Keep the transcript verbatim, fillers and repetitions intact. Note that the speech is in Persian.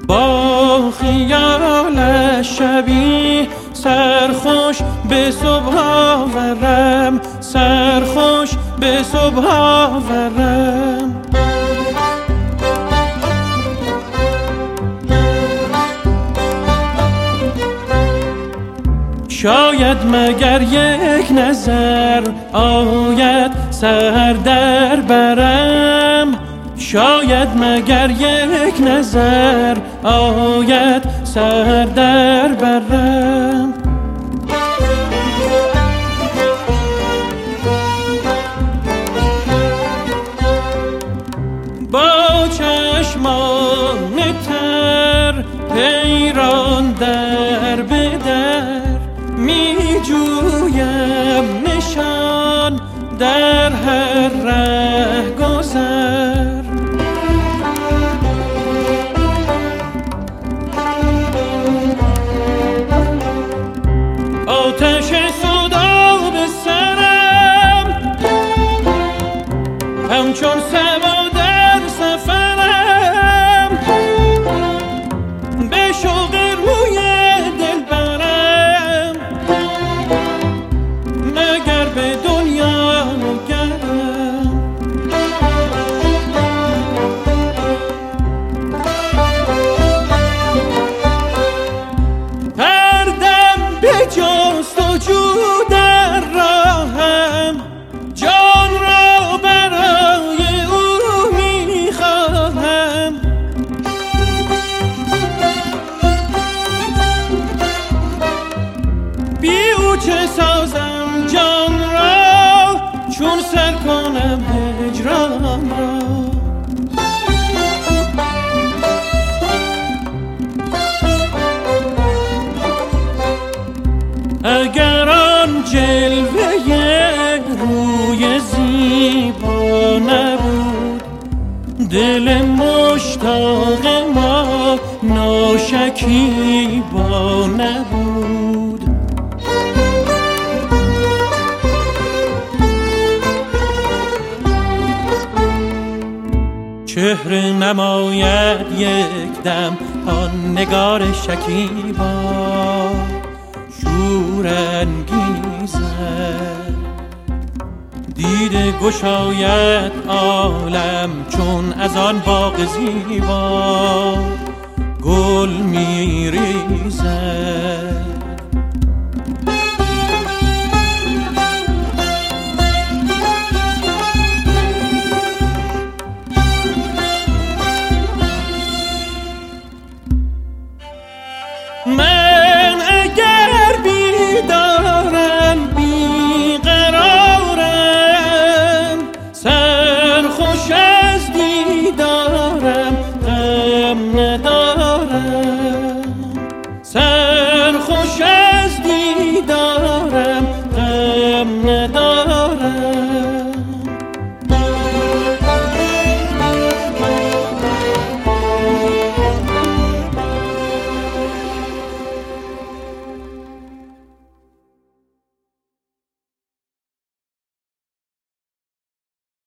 با خیالش شبی سرخوش به صبح آورم، سرخوش به صبح آورم. شاید مگر یک نظر آید سر در برم، شاید مگر یک نظر آید سر در برم. با چشمان تر حیران در به در می جویم نشان در هر ره گذر. آتش صدا به سرم همچون سوا در سفرم، به شوق روی دل برم مگر به دنیا نگرم. هر دم به جستجو در راهم جان را برای او میخواهم. بی او چه سازم جان را چون سر کنم هجران را. اگر آن جلوه روی زیبا نبود، دل مشتاق ما ناشکیبا نبود. چهره نماید یک دم آن نگار شکیبا شورانگیزد، دیده گشاید عالم چون از آن باغ زیبا گل میریزد. من اگر بیدارم بیقرارم، سرخوش از دیدارم غم ندارم.